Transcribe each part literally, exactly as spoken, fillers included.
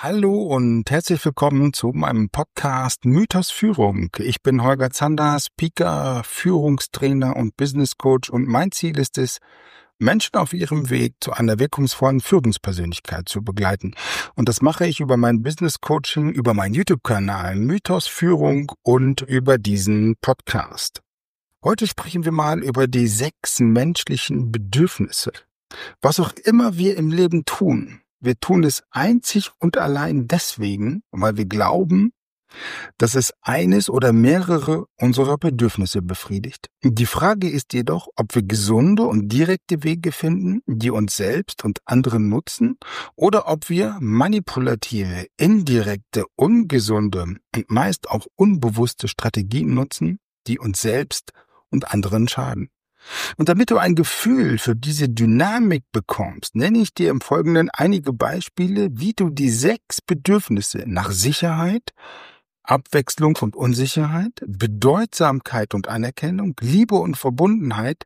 Hallo und herzlich willkommen zu meinem Podcast Mythos Führung. Ich bin Holger Zander, Speaker, Führungstrainer und Business Coach und mein Ziel ist es, Menschen auf ihrem Weg zu einer wirkungsvollen Führungspersönlichkeit zu begleiten. Und das mache ich über mein Business Coaching, über meinen YouTube-Kanal Mythos Führung und über diesen Podcast. Heute sprechen wir mal über die sechs menschlichen Bedürfnisse. Was auch immer wir im Leben tun, wir tun es einzig und allein deswegen, weil wir glauben, dass es eines oder mehrere unserer Bedürfnisse befriedigt. Die Frage ist jedoch, ob wir gesunde und direkte Wege finden, die uns selbst und anderen nutzen, oder ob wir manipulative, indirekte, ungesunde und meist auch unbewusste Strategien nutzen, die uns selbst und anderen schaden. Und damit du ein Gefühl für diese Dynamik bekommst, nenne ich dir im Folgenden einige Beispiele, wie du die sechs Bedürfnisse nach Sicherheit, Abwechslung und Unsicherheit, Bedeutsamkeit und Anerkennung, Liebe und Verbundenheit,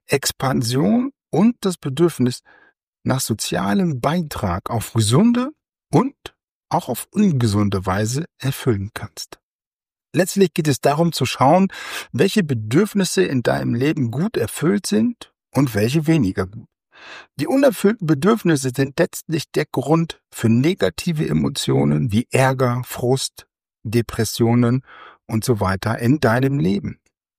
Expansion und das Bedürfnis nach sozialem Beitrag auf gesunde und auch auf ungesunde Weise erfüllen kannst. Letztlich geht es darum zu schauen, welche Bedürfnisse in deinem Leben gut erfüllt sind und welche weniger gut. Die unerfüllten Bedürfnisse sind letztlich der Grund für negative Emotionen wie Ärger, Frust, Depressionen und so weiter in deinem Leben.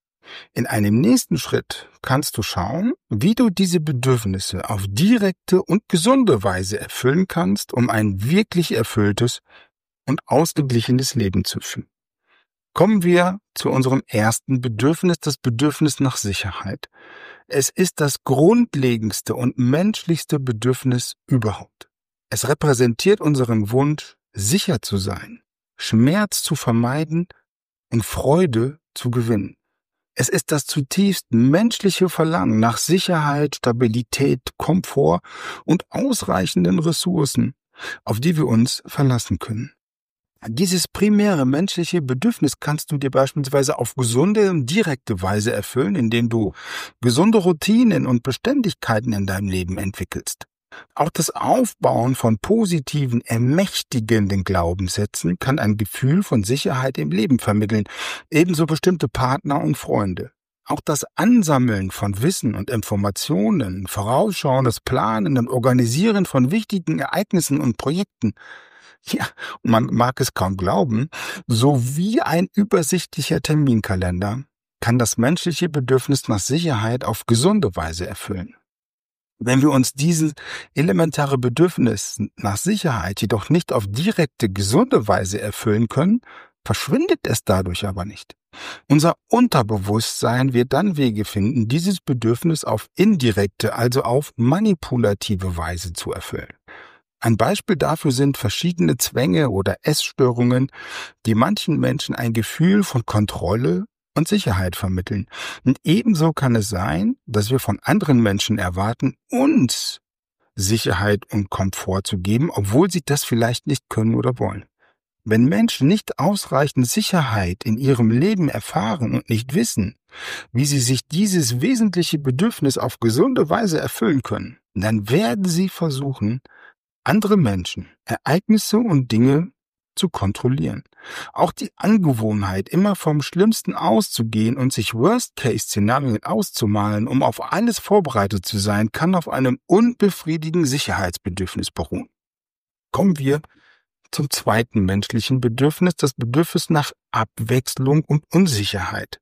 In einem nächsten Schritt kannst du schauen, wie du diese Bedürfnisse auf direkte und gesunde Weise erfüllen kannst, um ein wirklich erfülltes und ausgeglichenes Leben zu führen. Kommen wir zu unserem ersten Bedürfnis, das Bedürfnis nach Sicherheit. Es ist das grundlegendste und menschlichste Bedürfnis überhaupt. Es repräsentiert unseren Wunsch, sicher zu sein, Schmerz zu vermeiden und Freude zu gewinnen. Es ist das zutiefst menschliche Verlangen nach Sicherheit, Stabilität, Komfort und ausreichenden Ressourcen, auf die wir uns verlassen können. Dieses primäre menschliche Bedürfnis kannst du dir beispielsweise auf gesunde und direkte Weise erfüllen, indem du gesunde Routinen und Beständigkeiten in deinem Leben entwickelst. Auch das Aufbauen von positiven, ermächtigenden Glaubenssätzen kann ein Gefühl von Sicherheit im Leben vermitteln, ebenso bestimmte Partner und Freunde. Auch das Ansammeln von Wissen und Informationen, vorausschauendes Planen und Organisieren von wichtigen Ereignissen und Projekten, ja, man mag es kaum glauben, sowie ein übersichtlicher Terminkalender kann das menschliche Bedürfnis nach Sicherheit auf gesunde Weise erfüllen. Wenn wir uns dieses elementare Bedürfnis nach Sicherheit jedoch nicht auf direkte, gesunde Weise erfüllen können, verschwindet es dadurch aber nicht. Unser Unterbewusstsein wird dann Wege finden, dieses Bedürfnis auf indirekte, also auf manipulative Weise zu erfüllen. Ein Beispiel dafür sind verschiedene Zwänge oder Essstörungen, die manchen Menschen ein Gefühl von Kontrolle und Sicherheit vermitteln. Und ebenso kann es sein, dass wir von anderen Menschen erwarten, uns Sicherheit und Komfort zu geben, obwohl sie das vielleicht nicht können oder wollen. Wenn Menschen nicht ausreichend Sicherheit in ihrem Leben erfahren und nicht wissen, wie sie sich dieses wesentliche Bedürfnis auf gesunde Weise erfüllen können, dann werden sie versuchen, andere Menschen, Ereignisse und Dinge zu kontrollieren. Auch die Angewohnheit, immer vom Schlimmsten auszugehen und sich Worst-Case-Szenarien auszumalen, um auf alles vorbereitet zu sein, kann auf einem unbefriedigenden Sicherheitsbedürfnis beruhen. Kommen wir zum zweiten menschlichen Bedürfnis, das Bedürfnis nach Abwechslung und Unsicherheit.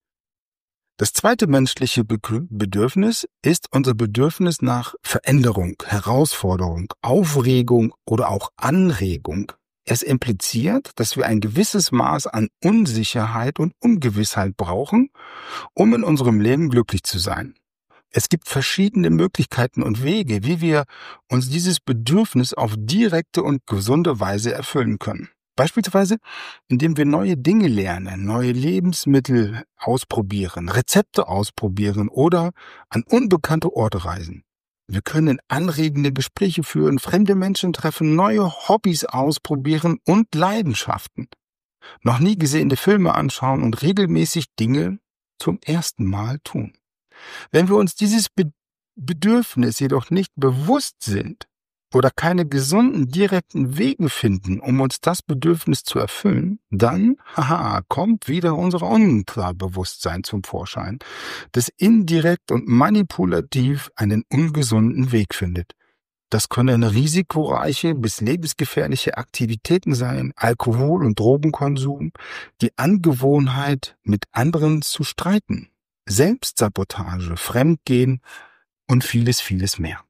Das zweite menschliche Bedürfnis ist unser Bedürfnis nach Veränderung, Herausforderung, Aufregung oder auch Anregung. Es impliziert, dass wir ein gewisses Maß an Unsicherheit und Ungewissheit brauchen, um in unserem Leben glücklich zu sein. Es gibt verschiedene Möglichkeiten und Wege, wie wir uns dieses Bedürfnis auf direkte und gesunde Weise erfüllen können. Beispielsweise, indem wir neue Dinge lernen, neue Lebensmittel ausprobieren, Rezepte ausprobieren oder an unbekannte Orte reisen. Wir können anregende Gespräche führen, fremde Menschen treffen, neue Hobbys ausprobieren und Leidenschaften. Noch nie gesehene Filme anschauen und regelmäßig Dinge zum ersten Mal tun. Wenn wir uns dieses Be- Bedürfnis jedoch nicht bewusst sind, oder keine gesunden, direkten Wege finden, um uns das Bedürfnis zu erfüllen, dann, haha, kommt wieder unser Unterbewusstsein zum Vorschein, das indirekt und manipulativ einen ungesunden Weg findet. Das können risikoreiche bis lebensgefährliche Aktivitäten sein, Alkohol- und Drogenkonsum, die Angewohnheit, mit anderen zu streiten, Selbstsabotage, Fremdgehen und vieles, vieles mehr.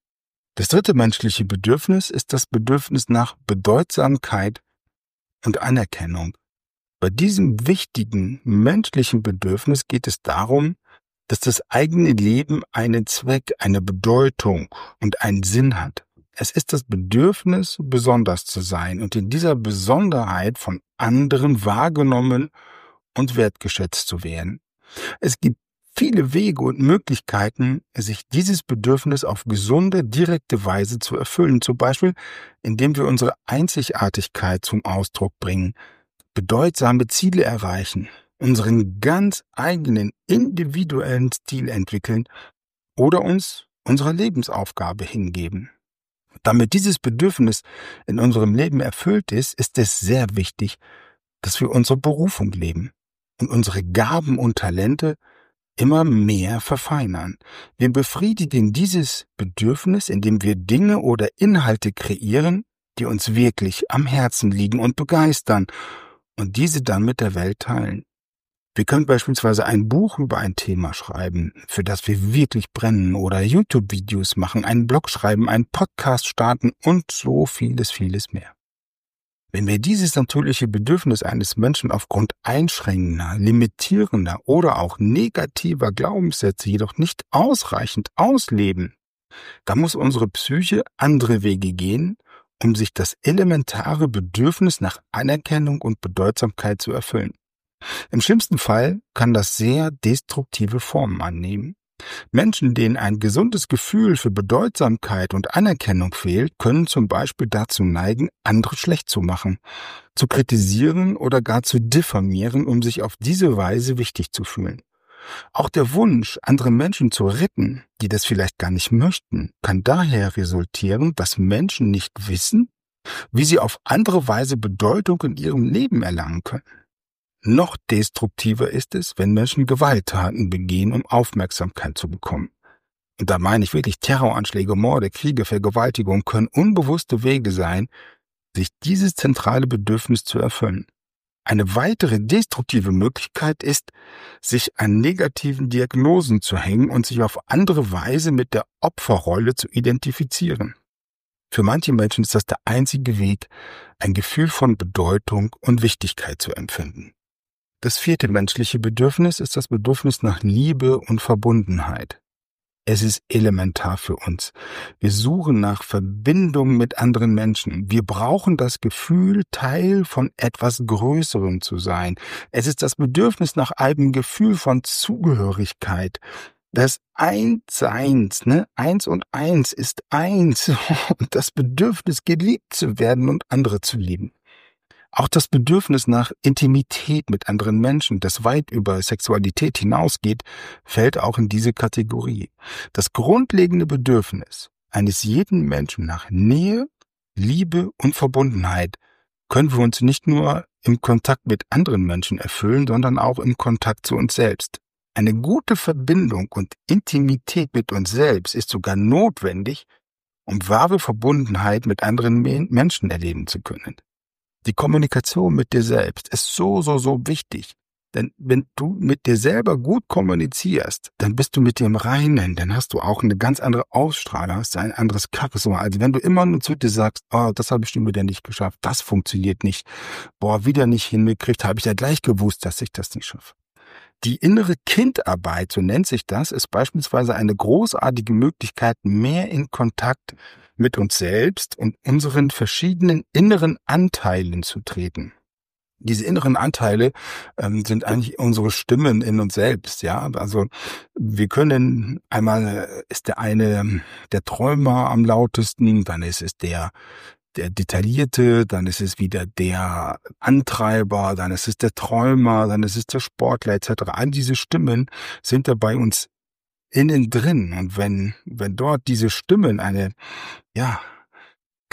Das dritte menschliche Bedürfnis ist das Bedürfnis nach Bedeutsamkeit und Anerkennung. Bei diesem wichtigen menschlichen Bedürfnis geht es darum, dass das eigene Leben einen Zweck, eine Bedeutung und einen Sinn hat. Es ist das Bedürfnis, besonders zu sein und in dieser Besonderheit von anderen wahrgenommen und wertgeschätzt zu werden. Es gibt viele Wege und Möglichkeiten, sich dieses Bedürfnis auf gesunde, direkte Weise zu erfüllen. Zum Beispiel, indem wir unsere Einzigartigkeit zum Ausdruck bringen, bedeutsame Ziele erreichen, unseren ganz eigenen individuellen Stil entwickeln oder uns unserer Lebensaufgabe hingeben. Damit dieses Bedürfnis in unserem Leben erfüllt ist, ist es sehr wichtig, dass wir unsere Berufung leben und unsere Gaben und Talente immer mehr verfeinern. Wir befriedigen dieses Bedürfnis, indem wir Dinge oder Inhalte kreieren, die uns wirklich am Herzen liegen und begeistern und diese dann mit der Welt teilen. Wir können beispielsweise ein Buch über ein Thema schreiben, für das wir wirklich brennen, oder YouTube-Videos machen, einen Blog schreiben, einen Podcast starten und so vieles, vieles mehr. Wenn wir dieses natürliche Bedürfnis eines Menschen aufgrund einschränkender, limitierender oder auch negativer Glaubenssätze jedoch nicht ausreichend ausleben, dann muss unsere Psyche andere Wege gehen, um sich das elementare Bedürfnis nach Anerkennung und Bedeutsamkeit zu erfüllen. Im schlimmsten Fall kann das sehr destruktive Formen annehmen. Menschen, denen ein gesundes Gefühl für Bedeutsamkeit und Anerkennung fehlt, können zum Beispiel dazu neigen, andere schlecht zu machen, zu kritisieren oder gar zu diffamieren, um sich auf diese Weise wichtig zu fühlen. Auch der Wunsch, andere Menschen zu retten, die das vielleicht gar nicht möchten, kann daher resultieren, dass Menschen nicht wissen, wie sie auf andere Weise Bedeutung in ihrem Leben erlangen können. Noch destruktiver ist es, wenn Menschen Gewalttaten begehen, um Aufmerksamkeit zu bekommen. Und da meine ich wirklich Terroranschläge, Morde, Kriege, Vergewaltigungen können unbewusste Wege sein, sich dieses zentrale Bedürfnis zu erfüllen. Eine weitere destruktive Möglichkeit ist, sich an negativen Diagnosen zu hängen und sich auf andere Weise mit der Opferrolle zu identifizieren. Für manche Menschen ist das der einzige Weg, ein Gefühl von Bedeutung und Wichtigkeit zu empfinden. Das vierte menschliche Bedürfnis ist das Bedürfnis nach Liebe und Verbundenheit. Es ist elementar für uns. Wir suchen nach Verbindung mit anderen Menschen. Wir brauchen das Gefühl, Teil von etwas Größerem zu sein. Es ist das Bedürfnis nach einem Gefühl von Zugehörigkeit. Das Einsseins, ne? Eins und eins ist eins. Und das Bedürfnis, geliebt zu werden und andere zu lieben. Auch das Bedürfnis nach Intimität mit anderen Menschen, das weit über Sexualität hinausgeht, fällt auch in diese Kategorie. Das grundlegende Bedürfnis eines jeden Menschen nach Nähe, Liebe und Verbundenheit können wir uns nicht nur im Kontakt mit anderen Menschen erfüllen, sondern auch im Kontakt zu uns selbst. Eine gute Verbindung und Intimität mit uns selbst ist sogar notwendig, um wahre Verbundenheit mit anderen Menschen erleben zu können. Die Kommunikation mit dir selbst ist so, so, so wichtig. Denn wenn du mit dir selber gut kommunizierst, dann bist du mit dir im Reinen, dann hast du auch eine ganz andere Ausstrahlung, hast ein anderes Charisma. Also wenn du immer nur zu dir sagst, oh, das habe ich schon wieder nicht geschafft, das funktioniert nicht, boah, wieder nicht hingekriegt, habe ich ja gleich gewusst, dass ich das nicht schaffe. Die innere Kindarbeit, so nennt sich das, ist beispielsweise eine großartige Möglichkeit, mehr in Kontakt mit uns selbst und unseren verschiedenen inneren Anteilen zu treten. Diese inneren Anteile ähm, sind eigentlich unsere Stimmen in uns selbst, ja. Also wir können einmal ist der eine der Träumer am lautesten, dann ist es der der Detaillierte, dann ist es wieder der Antreiber, dann ist es der Träumer, dann ist es der Sportler et cetera. All diese Stimmen sind da bei uns innen drin. Und wenn wenn dort diese Stimmen eine ja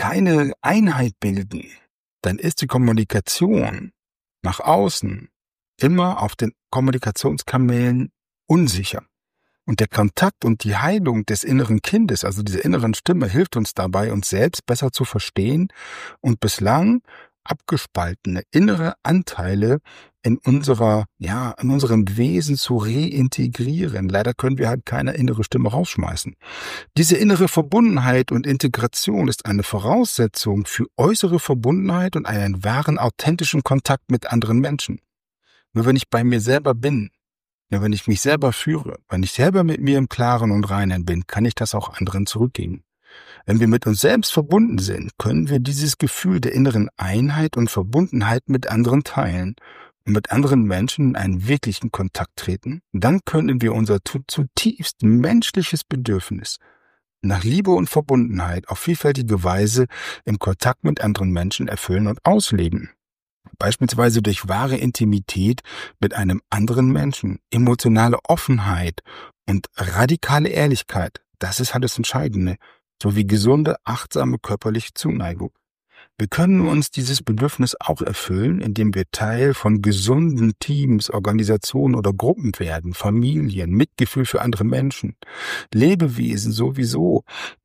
keine Einheit bilden, dann ist die Kommunikation nach außen immer auf den Kommunikationskanälen unsicher. Und der Kontakt und die Heilung des inneren Kindes, also dieser inneren Stimme, hilft uns dabei, uns selbst besser zu verstehen und bislang abgespaltene innere Anteile in unserer, ja, in unserem Wesen zu reintegrieren. Leider können wir halt keine innere Stimme rausschmeißen. Diese innere Verbundenheit und Integration ist eine Voraussetzung für äußere Verbundenheit und einen wahren, authentischen Kontakt mit anderen Menschen. Nur wenn ich bei mir selber bin, nur wenn ich mich selber führe, wenn ich selber mit mir im Klaren und Reinen bin, kann ich das auch anderen zurückgeben. Wenn wir mit uns selbst verbunden sind, können wir dieses Gefühl der inneren Einheit und Verbundenheit mit anderen teilen und mit anderen Menschen in einen wirklichen Kontakt treten. Dann können wir unser zutiefst menschliches Bedürfnis nach Liebe und Verbundenheit auf vielfältige Weise im Kontakt mit anderen Menschen erfüllen und ausleben. Beispielsweise durch wahre Intimität mit einem anderen Menschen, emotionale Offenheit und radikale Ehrlichkeit. Das ist halt das Entscheidende. Sowie gesunde, achtsame körperliche Zuneigung. Wir können uns dieses Bedürfnis auch erfüllen, indem wir Teil von gesunden Teams, Organisationen oder Gruppen werden, Familien, Mitgefühl für andere Menschen, Lebewesen sowieso,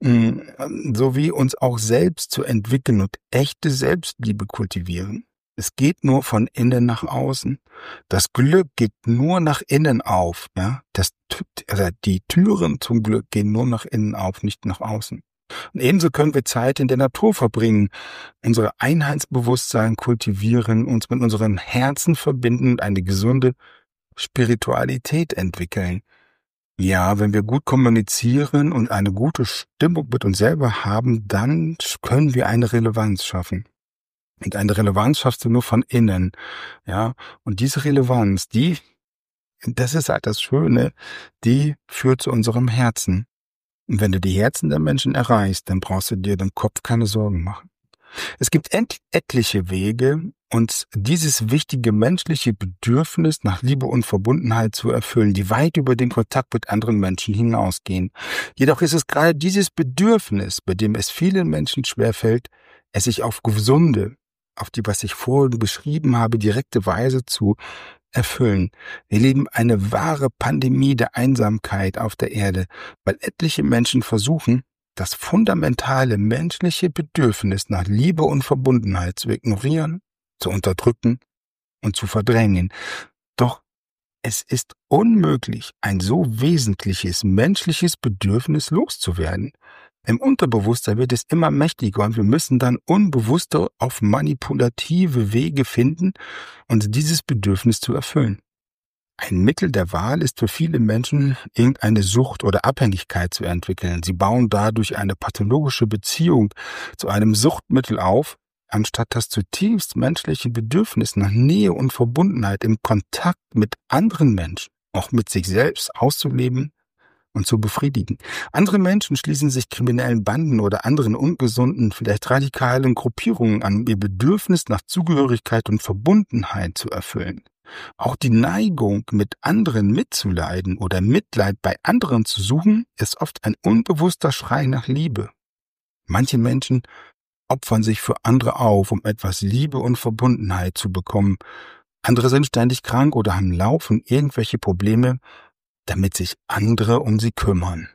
sowie uns auch selbst zu entwickeln und echte Selbstliebe kultivieren. Es geht nur von innen nach außen. Das Glück geht nur nach innen auf. Ja? Das, also die Türen zum Glück gehen nur nach innen auf, nicht nach außen. Und ebenso können wir Zeit in der Natur verbringen, unsere Einheitsbewusstsein kultivieren, uns mit unseren Herzen verbinden und eine gesunde Spiritualität entwickeln. Ja, wenn wir gut kommunizieren und eine gute Stimmung mit uns selber haben, dann können wir eine Relevanz schaffen. Und eine Relevanz schaffst du nur von innen, ja. Und diese Relevanz, die, das ist halt das Schöne, die führt zu unserem Herzen. Und wenn du die Herzen der Menschen erreichst, dann brauchst du dir den Kopf keine Sorgen machen. Es gibt et- etliche Wege, uns dieses wichtige menschliche Bedürfnis nach Liebe und Verbundenheit zu erfüllen, die weit über den Kontakt mit anderen Menschen hinausgehen. Jedoch ist es gerade dieses Bedürfnis, bei dem es vielen Menschen schwerfällt, es sich auf gesunde, auf die, was ich vorhin beschrieben habe, direkte Weise zu erfüllen. Wir leben eine wahre Pandemie der Einsamkeit auf der Erde, weil etliche Menschen versuchen, das fundamentale menschliche Bedürfnis nach Liebe und Verbundenheit zu ignorieren, zu unterdrücken und zu verdrängen. Doch es ist unmöglich, ein so wesentliches menschliches Bedürfnis loszuwerden. Im Unterbewusstsein wird es immer mächtiger und wir müssen dann unbewusster auf manipulative Wege finden, uns dieses Bedürfnis zu erfüllen. Ein Mittel der Wahl ist für viele Menschen, irgendeine Sucht oder Abhängigkeit zu entwickeln. Sie bauen dadurch eine pathologische Beziehung zu einem Suchtmittel auf, anstatt das zutiefst menschliche Bedürfnis nach Nähe und Verbundenheit im Kontakt mit anderen Menschen, auch mit sich selbst auszuleben und zu befriedigen. Andere Menschen schließen sich kriminellen Banden oder anderen ungesunden, vielleicht radikalen Gruppierungen an, um ihr Bedürfnis nach Zugehörigkeit und Verbundenheit zu erfüllen. Auch die Neigung, mit anderen mitzuleiden oder Mitleid bei anderen zu suchen, ist oft ein unbewusster Schrei nach Liebe. Manche Menschen opfern sich für andere auf, um etwas Liebe und Verbundenheit zu bekommen. Andere sind ständig krank oder haben laufend irgendwelche Probleme, damit sich andere um sie kümmern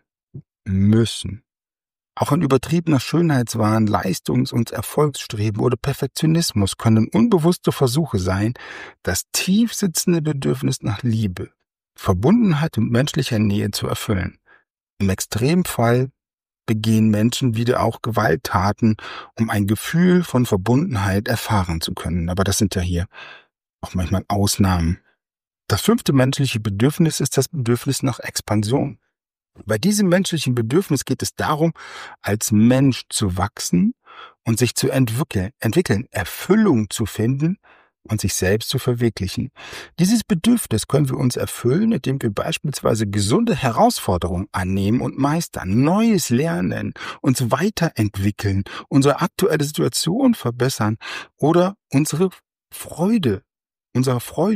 müssen. Auch ein übertriebener Schönheitswahn, Leistungs- und Erfolgsstreben oder Perfektionismus können unbewusste Versuche sein, das tief sitzende Bedürfnis nach Liebe, Verbundenheit und menschlicher Nähe zu erfüllen. Im Extremfall begehen Menschen wieder auch Gewalttaten, um ein Gefühl von Verbundenheit erfahren zu können. Aber das sind ja hier auch manchmal Ausnahmen. Das fünfte menschliche Bedürfnis ist das Bedürfnis nach Expansion. Bei diesem menschlichen Bedürfnis geht es darum, als Mensch zu wachsen und sich zu entwickeln, entwickeln, Erfüllung zu finden und sich selbst zu verwirklichen. Dieses Bedürfnis können wir uns erfüllen, indem wir beispielsweise gesunde Herausforderungen annehmen und meistern, Neues lernen, uns weiterentwickeln, unsere aktuelle Situation verbessern oder unsere Freude, unsere Freude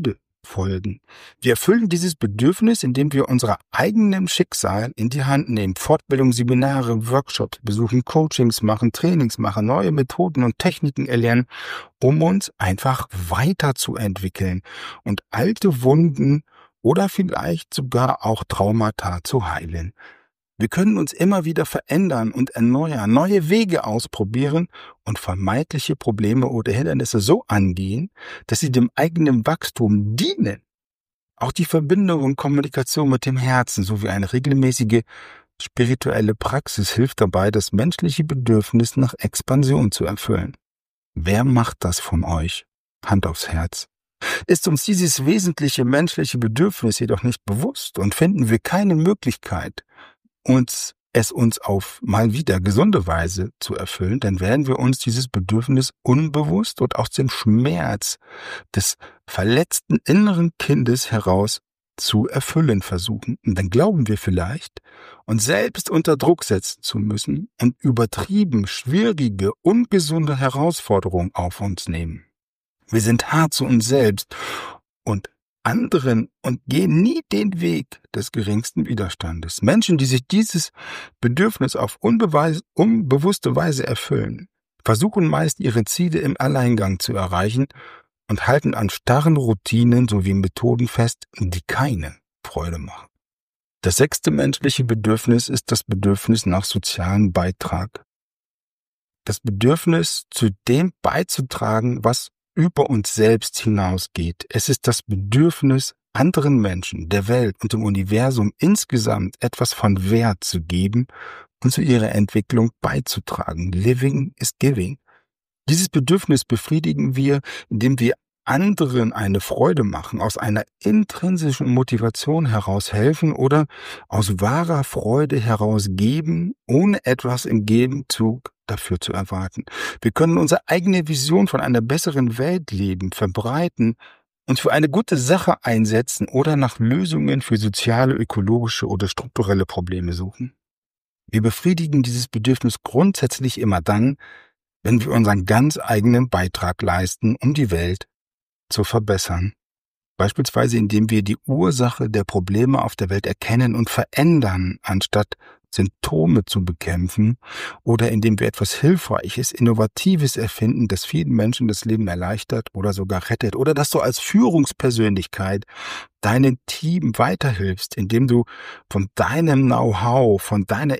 folgen. Wir erfüllen dieses Bedürfnis, indem wir unser eigenes Schicksal in die Hand nehmen. Fortbildung, Seminare, Workshops besuchen, Coachings machen, Trainings machen, neue Methoden und Techniken erlernen, um uns einfach weiterzuentwickeln und alte Wunden oder vielleicht sogar auch Traumata zu heilen. Wir können uns immer wieder verändern und erneuern, neue Wege ausprobieren und vermeintliche Probleme oder Hindernisse so angehen, dass sie dem eigenen Wachstum dienen. Auch die Verbindung und Kommunikation mit dem Herzen sowie eine regelmäßige spirituelle Praxis hilft dabei, das menschliche Bedürfnis nach Expansion zu erfüllen. Wer macht das von euch? Hand aufs Herz. Ist uns dieses wesentliche menschliche Bedürfnis jedoch nicht bewusst und finden wir keine Möglichkeit, uns es uns auf mal wieder gesunde Weise zu erfüllen, dann werden wir uns dieses Bedürfnis unbewusst und aus dem Schmerz des verletzten inneren Kindes heraus zu erfüllen versuchen. Und dann glauben wir vielleicht, uns selbst unter Druck setzen zu müssen und übertrieben schwierige, ungesunde Herausforderungen auf uns nehmen. Wir sind hart zu uns selbst und anderen und gehen nie den Weg des geringsten Widerstandes. Menschen, die sich dieses Bedürfnis auf unbeweis, unbewusste Weise erfüllen, versuchen meist ihre Ziele im Alleingang zu erreichen und halten an starren Routinen sowie Methoden fest, die keine Freude machen. Das sechste menschliche Bedürfnis ist das Bedürfnis nach sozialem Beitrag. Das Bedürfnis, zu dem beizutragen, was über uns selbst hinausgeht. Es ist das Bedürfnis, anderen Menschen, der Welt und dem Universum insgesamt etwas von Wert zu geben und zu ihrer Entwicklung beizutragen. Living is giving. Dieses Bedürfnis befriedigen wir, indem wir anderen eine Freude machen, aus einer intrinsischen Motivation heraus helfen oder aus wahrer Freude heraus geben, ohne etwas im Gegenzug dafür zu erwarten. Wir können unsere eigene Vision von einer besseren Welt leben, verbreiten, uns für eine gute Sache einsetzen oder nach Lösungen für soziale, ökologische oder strukturelle Probleme suchen. Wir befriedigen dieses Bedürfnis grundsätzlich immer dann, wenn wir unseren ganz eigenen Beitrag leisten, um die Welt zu verbessern. Beispielsweise indem wir die Ursache der Probleme auf der Welt erkennen und verändern, anstatt Symptome zu bekämpfen, oder indem wir etwas Hilfreiches, Innovatives erfinden, das vielen Menschen das Leben erleichtert oder sogar rettet, oder dass du als Führungspersönlichkeit deinem Team weiterhilfst, indem du von deinem Know-how, von deiner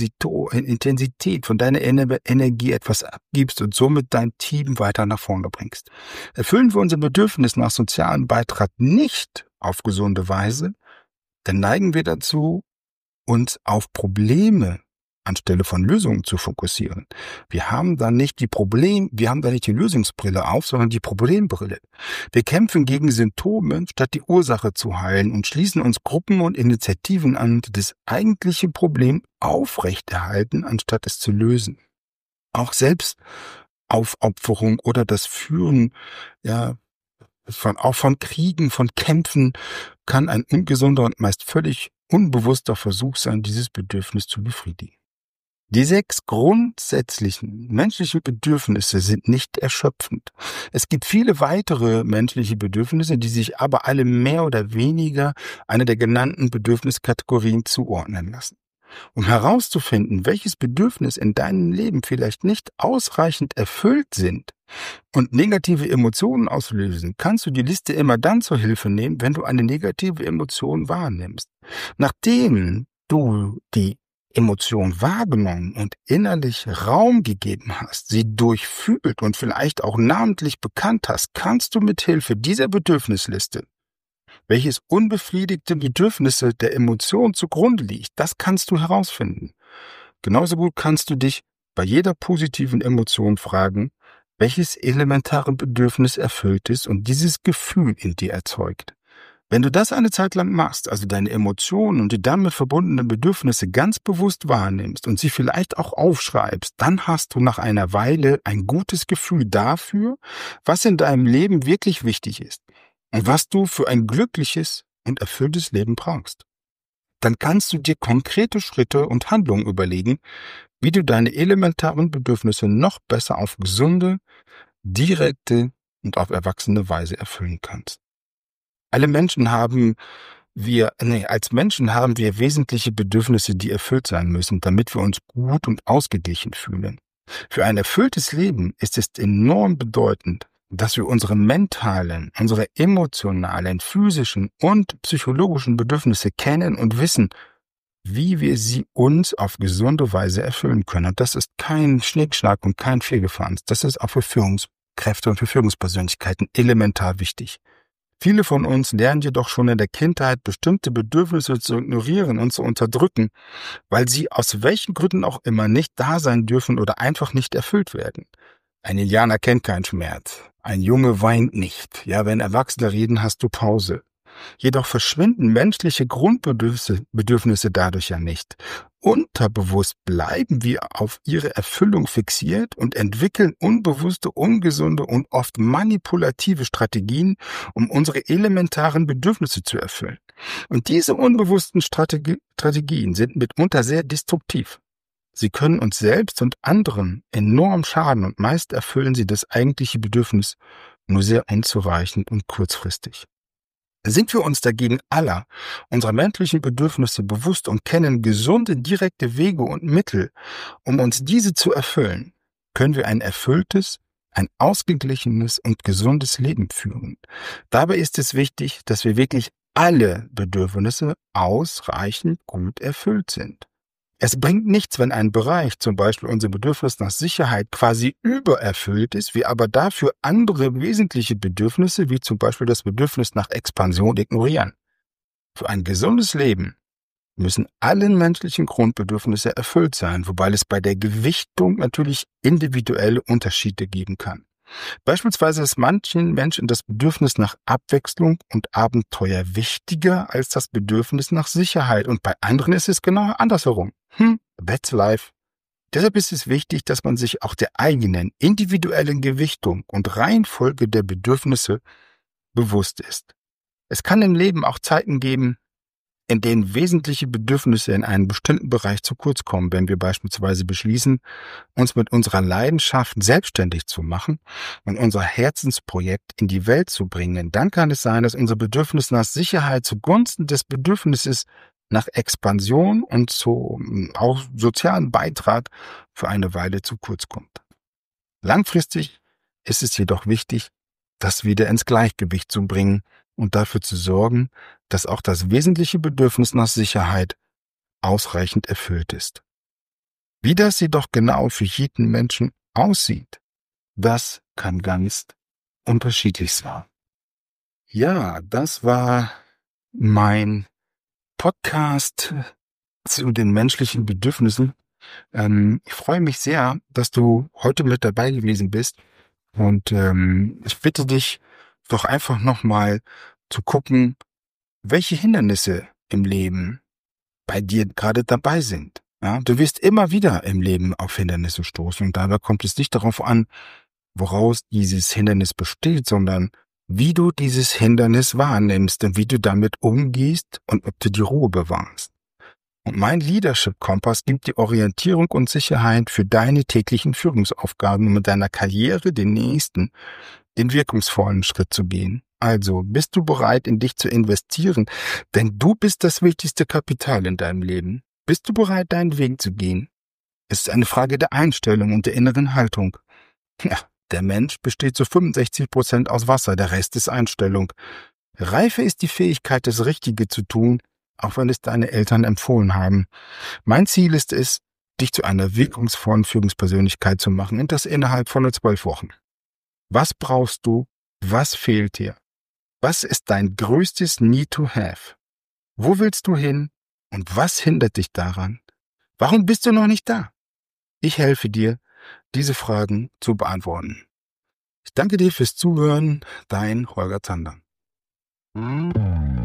Intensität, von deiner Energie etwas abgibst und somit dein Team weiter nach vorne bringst. Erfüllen wir unser Bedürfnis nach sozialem Beitrag nicht auf gesunde Weise, dann neigen wir dazu, uns auf Probleme anstelle von Lösungen zu fokussieren. Wir haben dann nicht die Problem, wir haben da nicht die Lösungsbrille auf, sondern die Problembrille. Wir kämpfen gegen Symptome, statt die Ursache zu heilen und schließen uns Gruppen und Initiativen an, die das eigentliche Problem aufrechterhalten, anstatt es zu lösen. Auch Selbstaufopferung oder das Führen, ja, von, auch von Kriegen, von Kämpfen kann ein ungesunder und meist völlig unbewusster Versuch sein, dieses Bedürfnis zu befriedigen. Die sechs grundsätzlichen menschlichen Bedürfnisse sind nicht erschöpfend. Es gibt viele weitere menschliche Bedürfnisse, die sich aber alle mehr oder weniger einer der genannten Bedürfniskategorien zuordnen lassen. Um herauszufinden, welches Bedürfnis in deinem Leben vielleicht nicht ausreichend erfüllt sind und negative Emotionen auslösen, kannst du die Liste immer dann zur Hilfe nehmen, wenn du eine negative Emotion wahrnimmst. Nachdem du die Emotion wahrgenommen und innerlich Raum gegeben hast, sie durchfühlt und vielleicht auch namentlich bekannt hast, kannst du mit Hilfe dieser Bedürfnisliste, welches unbefriedigte Bedürfnisse der Emotion zugrunde liegt, das kannst du herausfinden. Genauso gut kannst du dich bei jeder positiven Emotion fragen, welches elementare Bedürfnis erfüllt ist und dieses Gefühl in dir erzeugt. Wenn du das eine Zeit lang machst, also deine Emotionen und die damit verbundenen Bedürfnisse ganz bewusst wahrnimmst und sie vielleicht auch aufschreibst, dann hast du nach einer Weile ein gutes Gefühl dafür, was in deinem Leben wirklich wichtig ist und was du für ein glückliches und erfülltes Leben brauchst. Dann kannst du dir konkrete Schritte und Handlungen überlegen, wie du deine elementaren Bedürfnisse noch besser auf gesunde, direkte und auf erwachsene Weise erfüllen kannst. Alle Menschen haben wir, nee, als Menschen haben wir wesentliche Bedürfnisse, die erfüllt sein müssen, damit wir uns gut und ausgeglichen fühlen. Für ein erfülltes Leben ist es enorm bedeutend, dass wir unsere mentalen, unsere emotionalen, physischen und psychologischen Bedürfnisse kennen und wissen, wie wir sie uns auf gesunde Weise erfüllen können. Und das ist kein Schnickschnack und kein Fehlgefahrenes. Das ist auch für Führungskräfte und für Führungspersönlichkeiten elementar wichtig. Viele von uns lernen jedoch schon in der Kindheit, bestimmte Bedürfnisse zu ignorieren und zu unterdrücken, weil sie aus welchen Gründen auch immer nicht da sein dürfen oder einfach nicht erfüllt werden. Ein Indianer kennt keinen Schmerz. Ein Junge weint nicht. Ja, wenn Erwachsene reden, hast du Pause. Jedoch verschwinden menschliche Grundbedürfnisse Bedürfnisse dadurch ja nicht. Unterbewusst bleiben wir auf ihre Erfüllung fixiert und entwickeln unbewusste, ungesunde und oft manipulative Strategien, um unsere elementaren Bedürfnisse zu erfüllen. Und diese unbewussten Strategi- Strategien sind mitunter sehr destruktiv. Sie können uns selbst und anderen enorm schaden und meist erfüllen sie das eigentliche Bedürfnis nur sehr unzureichend und kurzfristig. Sind wir uns dagegen aller unserer menschlichen Bedürfnisse bewusst und kennen gesunde, direkte Wege und Mittel, um uns diese zu erfüllen, können wir ein erfülltes, ein ausgeglichenes und gesundes Leben führen. Dabei ist es wichtig, dass wir wirklich alle Bedürfnisse ausreichend gut erfüllt sind. Es bringt nichts, wenn ein Bereich, zum Beispiel unser Bedürfnis nach Sicherheit, quasi übererfüllt ist, wir aber dafür andere wesentliche Bedürfnisse, wie zum Beispiel das Bedürfnis nach Expansion, ignorieren. Für ein gesundes Leben müssen alle menschlichen Grundbedürfnisse erfüllt sein, wobei es bei der Gewichtung natürlich individuelle Unterschiede geben kann. Beispielsweise ist manchen Menschen das Bedürfnis nach Abwechslung und Abenteuer wichtiger als das Bedürfnis nach Sicherheit und bei anderen ist es genau andersherum. Hm, that's life. Deshalb ist es wichtig, dass man sich auch der eigenen individuellen Gewichtung und Reihenfolge der Bedürfnisse bewusst ist. Es kann im Leben auch Zeiten geben, in denen wesentliche Bedürfnisse in einem bestimmten Bereich zu kurz kommen, wenn wir beispielsweise beschließen, uns mit unserer Leidenschaft selbstständig zu machen und unser Herzensprojekt in die Welt zu bringen. Dann kann es sein, dass unser Bedürfnis nach Sicherheit zugunsten des Bedürfnisses nach Expansion und zu auch sozialen Beitrag für eine Weile zu kurz kommt. Langfristig ist es jedoch wichtig, das wieder ins Gleichgewicht zu bringen und dafür zu sorgen, dass auch das wesentliche Bedürfnis nach Sicherheit ausreichend erfüllt ist. Wie das jedoch genau für jeden Menschen aussieht, das kann ganz unterschiedlich sein. Ja, das war mein Podcast zu den menschlichen Bedürfnissen. Ähm, ich freue mich sehr, dass du heute mit dabei gewesen bist und ähm, ich bitte dich doch einfach nochmal zu gucken, welche Hindernisse im Leben bei dir gerade dabei sind. Ja, du wirst immer wieder im Leben auf Hindernisse stoßen und dabei kommt es nicht darauf an, woraus dieses Hindernis besteht, sondern wie du dieses Hindernis wahrnimmst und wie du damit umgehst und ob du die Ruhe bewahrst. Und mein Leadership-Kompass gibt dir Orientierung und Sicherheit für deine täglichen Führungsaufgaben, um mit deiner Karriere den nächsten, den wirkungsvollen Schritt zu gehen. Also, bist du bereit, in dich zu investieren? Denn du bist das wichtigste Kapital in deinem Leben. Bist du bereit, deinen Weg zu gehen? Es ist eine Frage der Einstellung und der inneren Haltung. Ja, der Mensch besteht zu fünfundsechzig Prozent aus Wasser, der Rest ist Einstellung. Reife ist die Fähigkeit, das Richtige zu tun, auch wenn es deine Eltern empfohlen haben. Mein Ziel ist es, dich zu einer wirkungsvollen Führungspersönlichkeit zu machen und das innerhalb von nur zwölf Wochen. Was brauchst du? Was fehlt dir? Was ist dein größtes Need to have? Wo willst du hin? Und was hindert dich daran? Warum bist du noch nicht da? Ich helfe dir, diese Fragen zu beantworten. Ich danke dir fürs Zuhören, dein Holger Zander.